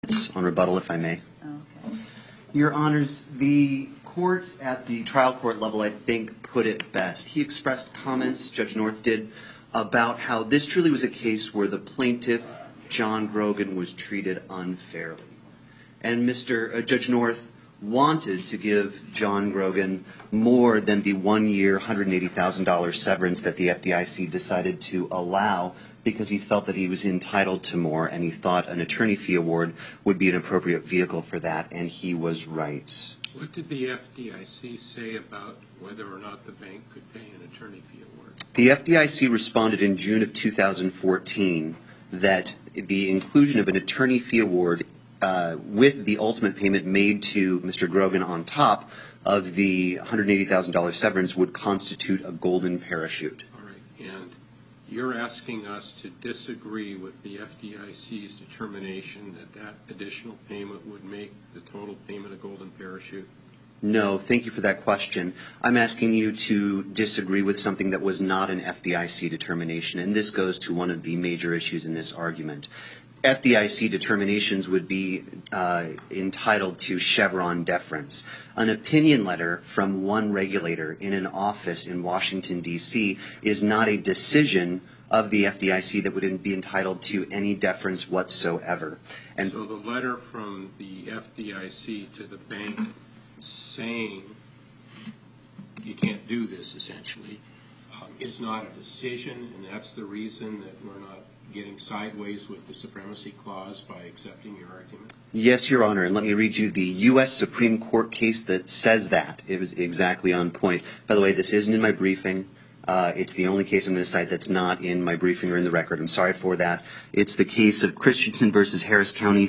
minutes on rebuttal, if I may. Okay. Your Honors, the court at the trial court level, I think, put it best. He expressed comments, Judge North did, about how this truly was a case where the plaintiff, John Grogan, was treated unfairly. And Judge North wanted to give John Grogan more than the 1 year, $180,000 severance that the FDIC decided to allow because he felt that he was entitled to more and he thought an attorney fee award would be an appropriate vehicle for that, and he was right. What did the FDIC say about whether or not the bank could pay an attorney fee award? The FDIC responded in June of 2014 that the inclusion of an attorney fee award with the ultimate payment made to Mr. Grogan on top of the $180,000 severance would constitute a golden parachute. All right. And you're asking us to disagree with the FDIC's determination that that additional payment would make the total payment a golden parachute? No, thank you for that question. I'm asking you to disagree with something that was not an FDIC determination, and this goes to one of the major issues in this argument. FDIC determinations would be entitled to Chevron deference. An opinion letter from one regulator in an office in Washington, D.C. is not a decision of the FDIC that would be entitled to any deference whatsoever. And so the letter from the FDIC to the bank saying you can't do this, essentially, is not a decision, and that's the reason that we're not getting sideways with the supremacy clause by accepting your argument? Yes, Your Honor, and let me read you the U.S. Supreme Court case that says that. It was exactly on point. By the way, this isn't in my briefing. It's the only case I'm going to cite that's not in my briefing or in the record. I'm sorry for that. It's the case of Christensen versus Harris County.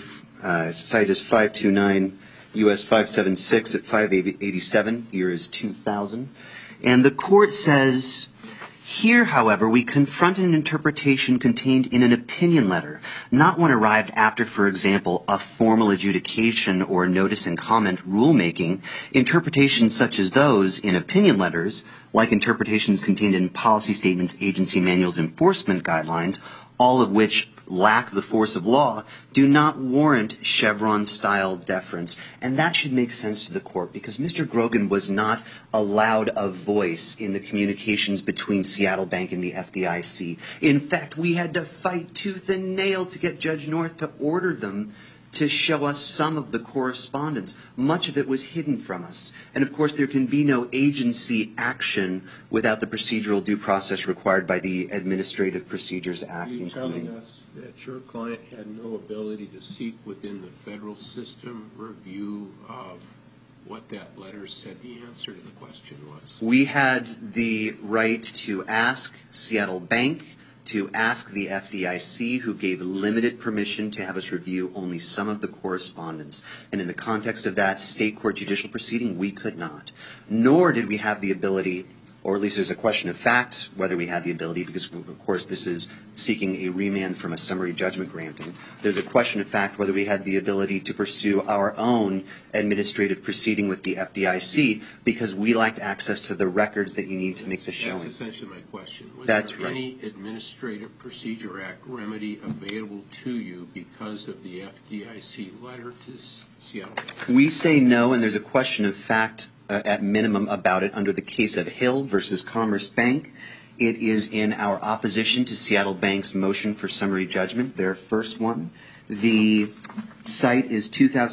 Cite is 529 U.S. 576 at 587. Year is 2000. And the court says, here, however, we confront an interpretation contained in an opinion letter, not one arrived after, for example, a formal adjudication or notice and comment rulemaking. Interpretations such as those in opinion letters, like interpretations contained in policy statements, agency manuals, enforcement guidelines, all of which lack the force of law, do not warrant Chevron-style deference. And that should make sense to the court because Mr. Grogan was not allowed a voice in the communications between Seattle Bank and the FDIC. In fact, we had to fight tooth and nail to get Judge North to order them to show us some of the correspondence. Much of it was hidden from us. And, of course, there can be no agency action without the procedural due process required by the Administrative Procedures Act. Are you telling us that your client had no ability to seek within the federal system review of what that letter said the answer to the question was? We had the right to ask Seattle Bank, to ask the FDIC, who gave limited permission to have us review only some of the correspondence. And in the context of that state court judicial proceeding, we could not. Nor did we have the ability, or at least there's a question of fact whether we had the ability, because, of course, this is seeking a remand from a summary judgment granting. There's a question of fact whether we had the ability to pursue our own administrative proceeding with the FDIC because we lacked access to the records that you need to make the showing. That's essentially my question. Was That's there right. any Administrative Procedure Act remedy available to you because of the FDIC letter to Seattle? We say no, and there's a question of fact at minimum about it under the case of Hill versus Commerce Bank. It is in our opposition to Seattle Bank's motion for summary judgment, their first one. The site is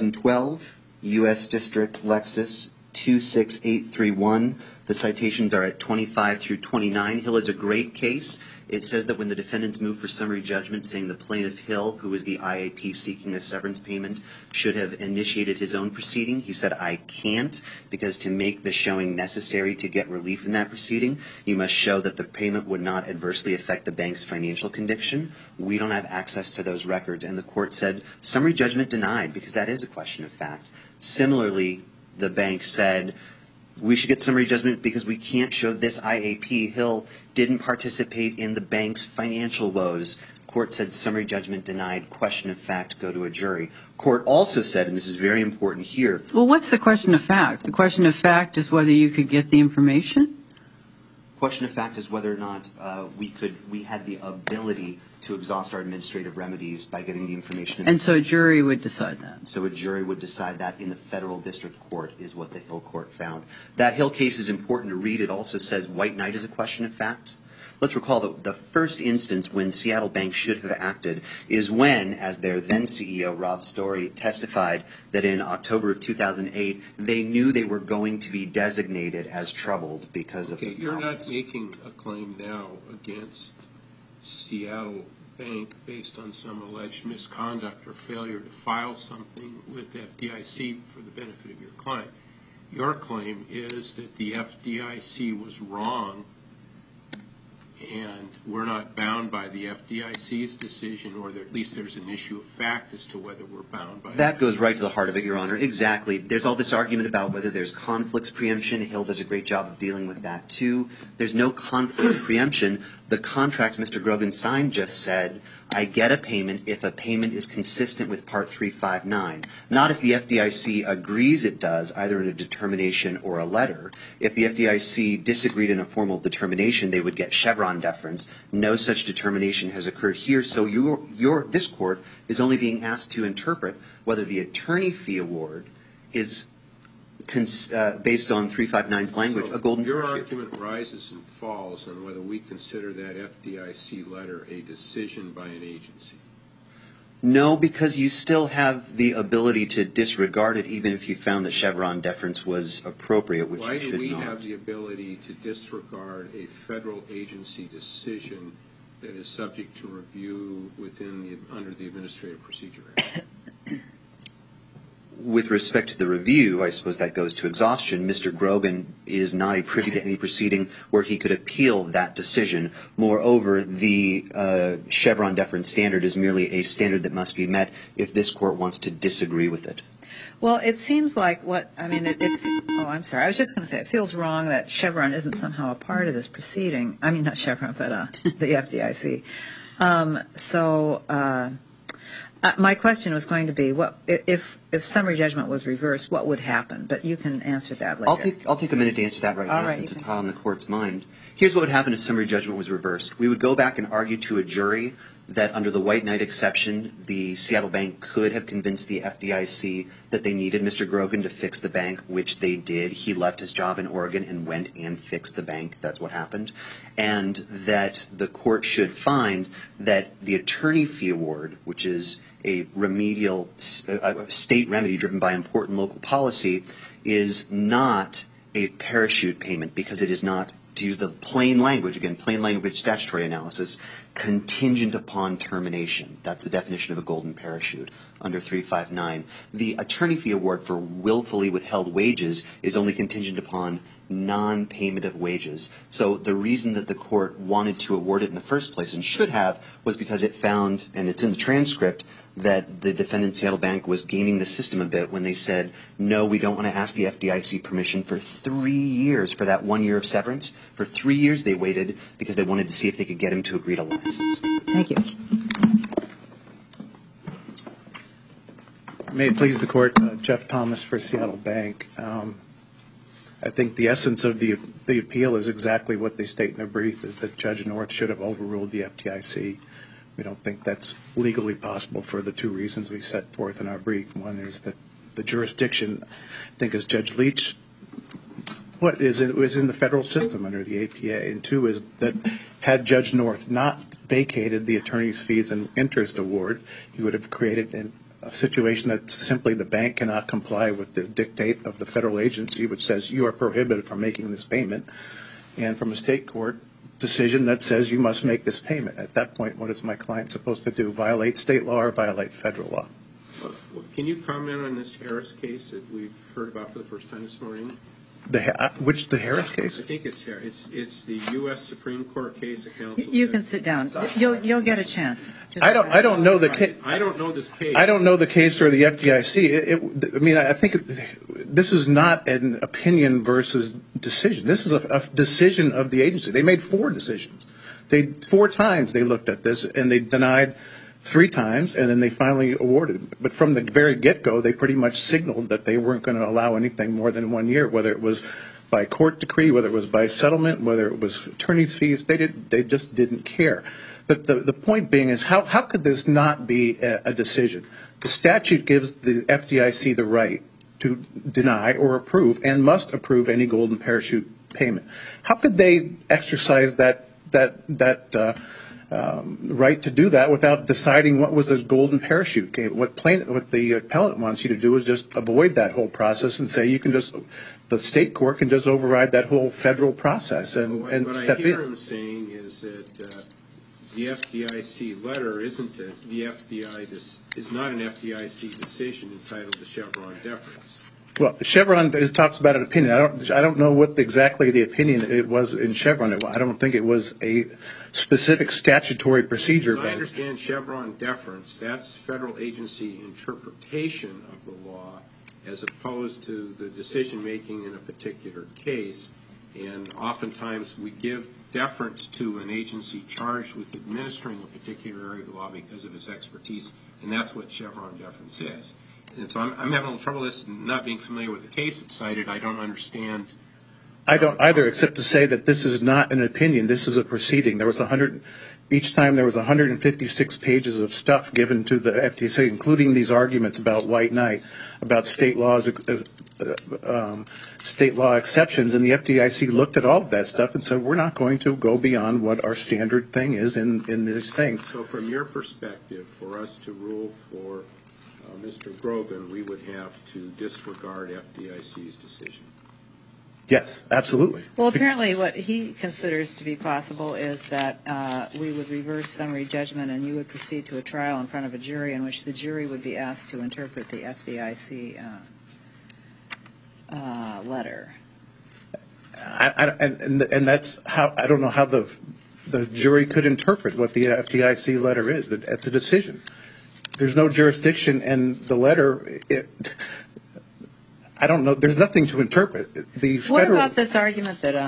2012, U.S. District Lexus 26831. The citations are at 25 through 29. Hill is a great case. It says that when the defendants moved for summary judgment, saying the plaintiff Hill, who was the IAP seeking a severance payment, should have initiated his own proceeding. He said, I can't, because to make the showing necessary to get relief in that proceeding, you must show that the payment would not adversely affect the bank's financial condition. We don't have access to those records. And the court said, summary judgment denied, because that is a question of fact. Similarly, the bank said, we should get summary judgment because we can't show this IAP Hill didn't participate in the bank's financial woes. Court said summary judgment denied, question of fact, go to a jury. Court also said, and this is very important here. Well, what's the question of fact? The question of fact is whether you could get the information? Question of fact is whether or not we had the ability to exhaust our administrative remedies by getting the information. And so a jury would decide that. So a jury would decide that in the federal district court is what the Hill court found. That Hill case is important to read. It also says white knight is a question of fact. Let's recall that the first instance when Seattle Bank should have acted is when, as their then CEO, Rob Story, testified that in October of 2008, they knew they were going to be designated as troubled because of the You're not problems. making a claim now against Seattle Bank based on some alleged misconduct or failure to file something with FDIC for the benefit of your client. Your claim is that the FDIC was wrong and we're not bound by the FDIC's decision, or at least there's an issue of fact as to whether we're bound by it. That goes right to the heart of it, Your Honor. Exactly. There's all this argument about whether there's conflicts preemption. Hill does a great job of dealing with that, too. There's no conflicts preemption. The contract Mr. Grogan signed just said, I get a payment if a payment is consistent with Part 359. Not if the FDIC agrees it does, either in a determination or a letter. If the FDIC disagreed in a formal determination, they would get Chevron deference. No such determination has occurred here, so this court is only being asked to interpret whether the attorney fee award is based on 359's language, a golden Your parachute. argument rises and falls on whether we consider that FDIC letter a decision by an agency. No, because you still have the ability to disregard it even if you found that Chevron deference was appropriate, which Why you do should we not. have the ability to disregard a federal agency decision that is subject to review under the Administrative Procedure Act? With respect to the review, I suppose that goes to exhaustion. Mr. Grogan is not a privy to any proceeding where he could appeal that decision. Moreover, the Chevron deference standard is merely a standard that must be met if this court wants to disagree with it. Well, it seems like I'm sorry. I was just going to say it feels wrong that Chevron isn't somehow a part of this proceeding. I mean, not Chevron, but the FDIC. My question was going to be, what if summary judgment was reversed, what would happen? But you can answer that later. I'll take a minute to answer that right now since it's hot on the court's mind. Here's what would happen if summary judgment was reversed. We would go back and argue to a jury that under the white knight exception, the Seattle Bank could have convinced the FDIC that they needed Mr. Grogan to fix the bank, which they did. He left his job in Oregon and went and fixed the bank. That's what happened. And that the court should find that the attorney fee award, which is a remedial state remedy driven by important local policy, is not a parachute payment because it is not, to use the plain language, again, plain language statutory analysis, contingent upon termination. That's the definition of a golden parachute under 359. The attorney fee award for willfully withheld wages is only contingent upon non-payment of wages. So the reason that the court wanted to award it in the first place and should have was because it found, and it's in the transcript, that the defendant Seattle Bank was gaming the system a bit when they said, no, we don't want to ask the FDIC permission for 3 years for that 1 year of severance. For 3 years they waited because they wanted to see if they could get him to agree to less. Thank you. May it please the Court, Jeff Thomas for Seattle Bank. I think the essence of the appeal is exactly what they state in their brief, is that Judge North should have overruled the FDIC. We don't think that's legally possible for the two reasons we set forth in our brief. One is that the jurisdiction, I think as Judge Leach, what is in the federal system under the APA. And two is that had Judge North not vacated the attorney's fees and interest award, he would have created a situation that simply the bank cannot comply with the dictate of the federal agency, which says you are prohibited from making this payment, and from a state court decision that says you must make this payment. At that point, what is my client supposed to do? Violate state law or violate federal law? Can you comment on this Harris case that we've heard about for the first time this morning? The Harris case? I think it's Harris. It's the U.S. Supreme Court case. You can sit down. You'll get a chance. I don't know the case. I don't know this case. I don't know the case or the FDIC. I think this is not an opinion versus decision. This is a decision of the agency. They made 4 decisions. 4 times they looked at this, and they denied 3 times, and then they finally awarded. But from the very get-go, they pretty much signaled that they weren't going to allow anything more than 1 year, whether it was by court decree, whether it was by settlement, whether it was attorney's fees. They just didn't care. But the point being is how could this not be a decision? The statute gives the FDIC the right to deny or approve and must approve any golden parachute payment. How could they exercise that right to do that without deciding what was a golden parachute game? What the appellant wants you to do is just avoid that whole process and say the state court can just override that whole federal process and step in. What I hear him saying is that the FDIC letter is not an FDIC decision entitled to Chevron deference. Well, Chevron talks about an opinion. I don't know what exactly the opinion it was in Chevron. I don't think it was a specific statutory procedure. As I understand Chevron deference, that's federal agency interpretation of the law as opposed to the decision making in a particular case. And oftentimes we give deference to an agency charged with administering a particular area of the law because of its expertise, and that's what Chevron deference is. And so I'm having a little trouble with this, not being familiar with the case that's cited. I don't understand. I don't either, except to say that this is not an opinion. This is a proceeding. Each time there was 156 pages of stuff given to the FDIC, including these arguments about white knight, about state law exceptions, and the FDIC looked at all of that stuff and said, we're not going to go beyond what our standard thing is in these things. So from your perspective, for us to rule for Mr. Grogan, we would have to disregard FDIC's decision. Yes, absolutely. Well, apparently what he considers to be possible is that we would reverse summary judgment and you would proceed to a trial in front of a jury in which the jury would be asked to interpret the FDIC letter. And that's how I don't know how the jury could interpret what the FDIC letter is. It's a decision. There's no jurisdiction, and the letter, I don't know. There's nothing to interpret. What about this argument that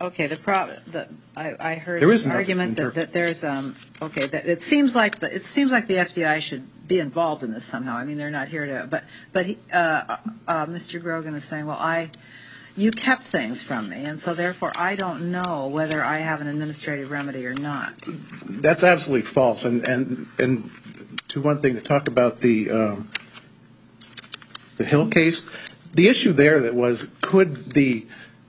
I heard an argument that there's that it seems like the FDIC should be involved in this somehow. I mean, they're not here to, but Mr. Grogan is saying, well, you kept things from me, and so therefore I don't know whether I have an administrative remedy or not. That's absolutely false. And to one thing, to talk about the Hill case, the issue there that was, could the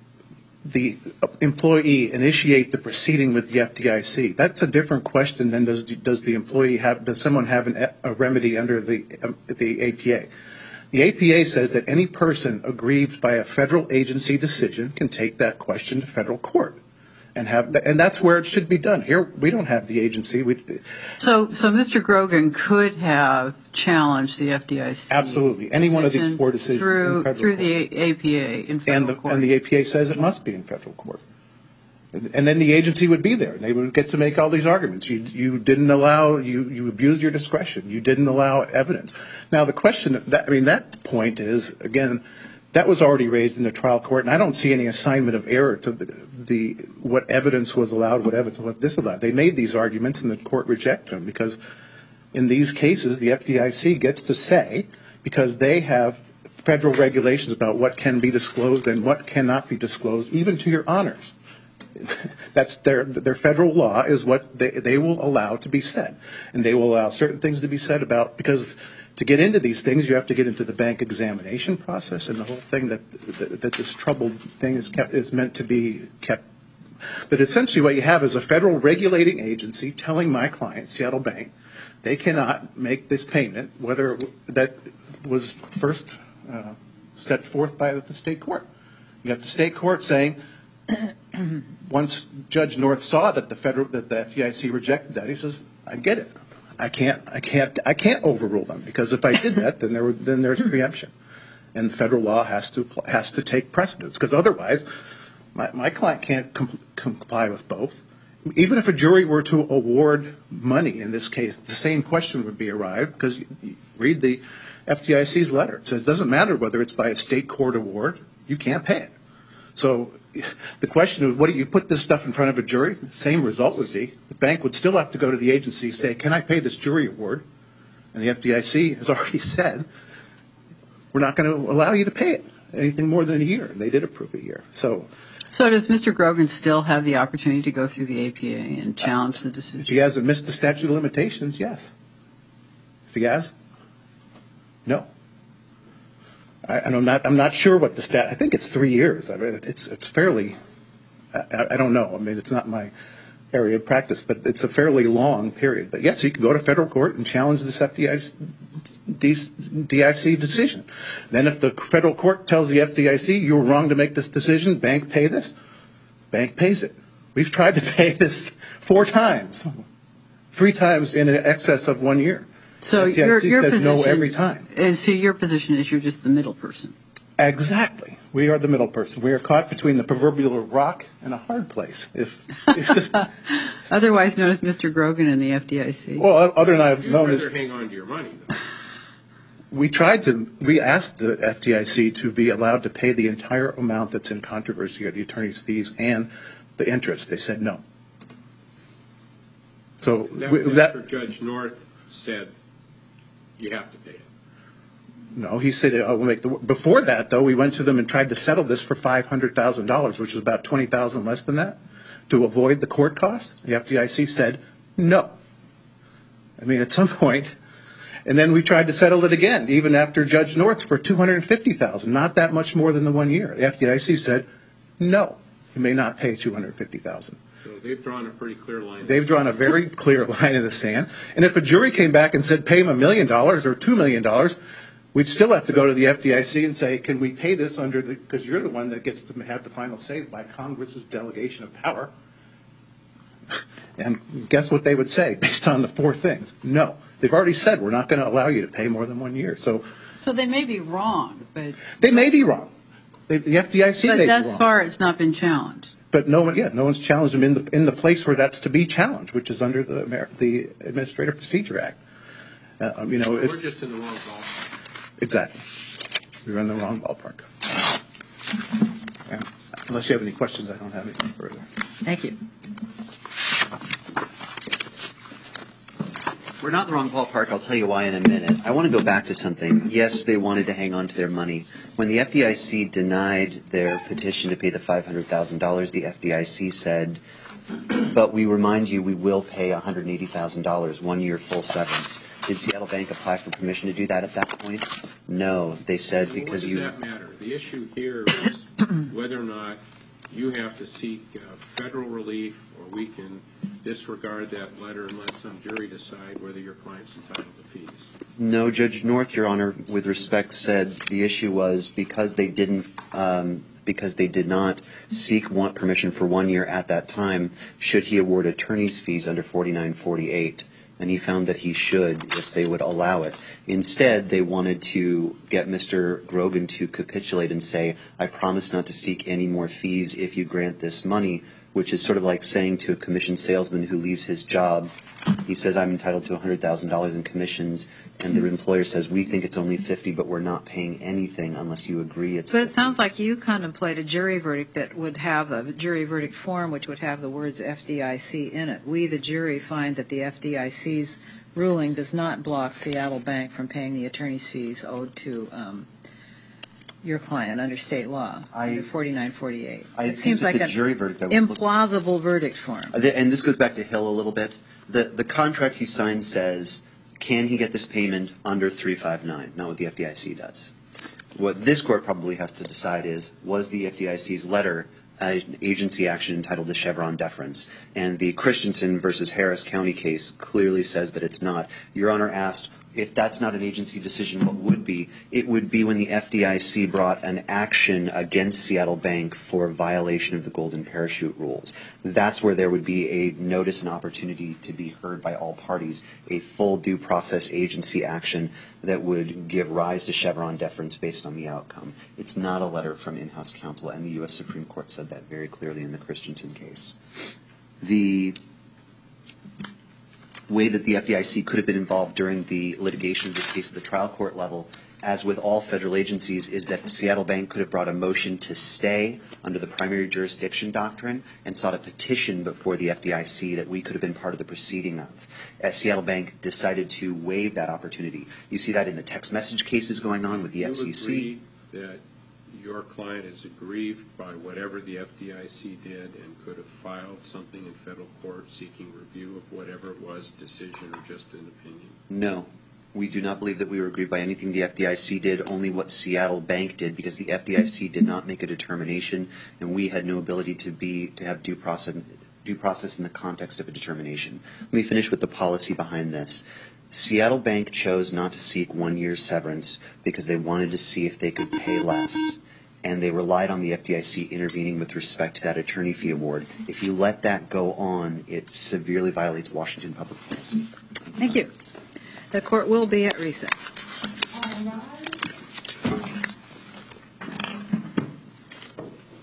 employee initiate the proceeding with the FDIC? That's a different question than does someone have a remedy under the APA? The APA says that any person aggrieved by a federal agency decision can take that question to federal court. And that's where it should be done. Here, we don't have the agency. So Mr. Grogan could have challenged the FDIC. Absolutely. Any one of these four decisions in federal through the APA in federal court. And the APA says it must be in federal court. And then the agency would be there. And they would get to make all these arguments. You didn't allow, you abused your discretion. You didn't allow evidence. Now, the question, that point is, again, that was already raised in the trial court, and I don't see any assignment of error to what evidence was allowed, what evidence was disallowed. They made these arguments, and the court rejected them, because in these cases, the FDIC gets to say, because they have federal regulations about what can be disclosed and what cannot be disclosed, even to your honors. That's their federal law is what they will allow to be said. And they will allow certain things to be said about, because to get into these things, you have to get into the bank examination process and the whole thing that this troubled thing is meant to be kept. But essentially what you have is a federal regulating agency telling my client, Seattle Bank, they cannot make this payment, whether that was first set forth by the state court. You have the state court saying, once Judge North saw that the FDIC rejected that, he says, I get it. I can't overrule them, because if I did that, then there's preemption, and federal law has to take precedence, because otherwise, my client can't comply with both. Even if a jury were to award money in this case, the same question would be arrived, because you read the FDIC's letter. It says it doesn't matter whether it's by a state court award, you can't pay it. So the question of, what do you put this stuff in front of a jury? The same result would be, the bank would still have to go to the agency and say, can I pay this jury award? And the FDIC has already said, we're not going to allow you to pay it anything more than a year. And they did approve a year. So So does Mr. Grogan still have the opportunity to go through the APA and challenge the If decision? he hasn't missed the statute of limitations, yes. If he has, no. And I'm not sure what the I think it's 3 years. I mean, it's fairly, I don't know. I mean, it's not my area of practice, but it's a fairly long period. But yes, he can go to federal court and challenge this FDIC decision. Then if the federal court tells the FDIC, you were wrong to make this decision, bank pay this, bank pays it. We've tried to pay this 4 times, 3 times in excess of 1 year. So FDIC your said position, no every time. And so your position is you're just the middle person. Exactly. We are the middle person. We are caught between the proverbial rock and a hard place. Otherwise known as Mr. Grogan and the FDIC. Well, other than I've You'd known rather is hang on to your money, though. we asked the FDIC to be allowed to pay the entire amount that's in controversy, or the attorney's fees and the interest. They said no. So That was after Judge North said you have to pay it. No, he said, before that, though, we went to them and tried to settle this for $500,000, which is about $20,000 less than that, to avoid the court costs. The FDIC said no. I mean, at some point, and then we tried to settle it again, even after Judge North, for $250,000, not that much more than the 1 year. The FDIC said no, you may not pay $250,000. So they've drawn a pretty clear line. They've drawn a very clear line in the sand. And if a jury came back and said pay him $1 million or $2 million, we'd still have to go to the FDIC and say, can we pay this under the, because you're the one that gets to have the final say by Congress's delegation of power. And guess what they would say based on the 4 things? No. They've already said we're not going to allow you to pay more than 1 year. So they may be wrong, but they may be wrong. The FDIC may be wrong. But thus far it's not been challenged. But no one's challenged them in the place where that's to be challenged, which is under the Administrative Procedure Act. We're just in the wrong ballpark. Exactly. We were in the wrong ballpark. And unless you have any questions, I don't have anything further. Thank you. We're not in the wrong ballpark. I'll tell you why in a minute. I want to go back to something. Yes, they wanted to hang on to their money. When the FDIC denied their petition to pay the $500,000, the FDIC said, but we remind you we will pay $180,000, 1 year full severance. Did Seattle Bank apply for permission to do that at that point? No. They said Well, because what does that matter? The issue here is whether or not you have to seek federal relief, or we can disregard that letter and let some jury decide whether your client's entitled to fees. No, Judge North, Your Honor, with respect, said the issue was because they did not seek permission for 1 year at that time, should he award attorney's fees under 4948? And he found that he should if they would allow it. Instead, they wanted to get Mr. Grogan to capitulate and say, I promise not to seek any more fees if you grant this money, which is sort of like saying to a commission salesman who leaves his job, he says, I'm entitled to $100,000 in commissions, and the employer says, we think it's only $50,000, but we're not paying anything unless you agree it's $50,000. But it sounds like you contemplate a jury verdict that would have a jury verdict form which would have the words FDIC in it. We, the jury, find that the FDIC's ruling does not block Seattle Bank from paying the attorney's fees owed to your client under state law, under 4948. It seems like an implausible verdict form. And this goes back to Hill a little bit. The contract he signed says, can he get this payment under 359, not what the FDIC does. What this court probably has to decide is, was the FDIC's letter an agency action entitled to Chevron deference? And the Christensen versus Harris County case clearly says that it's not. Your Honor asked, if that's not an agency decision, what would be? It would be when the FDIC brought an action against Seattle Bank for violation of the golden parachute rules. That's where there would be a notice and opportunity to be heard by all parties, a full due process agency action that would give rise to Chevron deference based on the outcome. It's not a letter from in-house counsel, and the U.S. Supreme Court said that very clearly in the Christensen case. The way that the FDIC could have been involved during the litigation of this case at the trial court level, as with all federal agencies, is that Seattle Bank could have brought a motion to stay under the primary jurisdiction doctrine and sought a petition before the FDIC that we could have been part of the proceeding of. As Seattle Bank decided to waive that opportunity. You see that in the text message cases going on with the FCC. You agree that your client is aggrieved by whatever the FDIC did and could have filed something in federal court seeking review of whatever it was, decision or just an opinion? No. We do not believe that we were aggrieved by anything the FDIC did, only what Seattle Bank did, because the FDIC did not make a determination, and we had no ability to have due process in the context of a determination. Let me finish with the policy behind this. Seattle Bank chose not to seek 1 year's severance because they wanted to see if they could pay less, and they relied on the FDIC intervening with respect to that attorney fee award. If you let that go on, it severely violates Washington public policy. Thank you. The court will be at recess. All right.